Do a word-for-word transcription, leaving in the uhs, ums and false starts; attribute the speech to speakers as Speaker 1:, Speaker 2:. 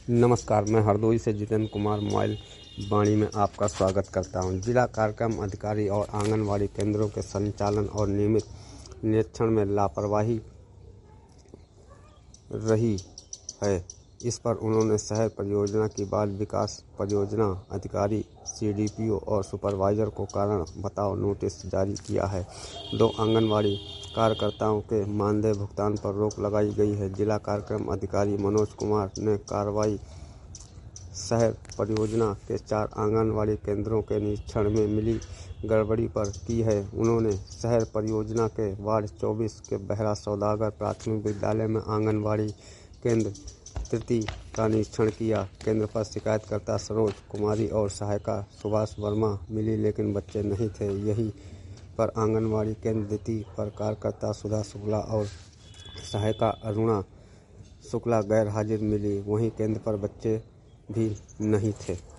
Speaker 1: नमस्कार, मैं हरदोई से जितेंद्र कुमार मोबाइल वाणी में आपका स्वागत करता हूं। जिला कार्यक्रम अधिकारी और आंगनवाड़ी केंद्रों के संचालन और नियमित निरीक्षण में लापरवाही रही है। इस पर उन्होंने शहर परियोजना की बाल विकास परियोजना अधिकारी, सी डी पी ओ और सुपरवाइजर को कारण बताओ नोटिस जारी किया है। दो आंगनवाड़ी कार्यकर्ताओं के मानदेय भुगतान पर रोक लगाई गई है। जिला कार्यक्रम अधिकारी मनोज कुमार ने कार्रवाई शहर परियोजना के चार आंगनवाड़ी केंद्रों के निरीक्षण में मिली गड़बड़ी पर की है। उन्होंने शहर परियोजना के वार्ड चौबीस के बहरा सौदागर प्राथमिक विद्यालय में आंगनवाड़ी केंद्र तृतीय का निरीक्षण किया। केंद्र पर शिकायतकर्ता सरोज कुमारी और सहायिका सुभाष वर्मा मिली, लेकिन बच्चे नहीं थे। यही पर आंगनवाड़ी केंद्र द्वितीय पर कार्यकर्ता सुधा शुक्ला और सहायिका अरुणा शुक्ला गैर हाजिर मिली। वहीं केंद्र पर बच्चे भी नहीं थे।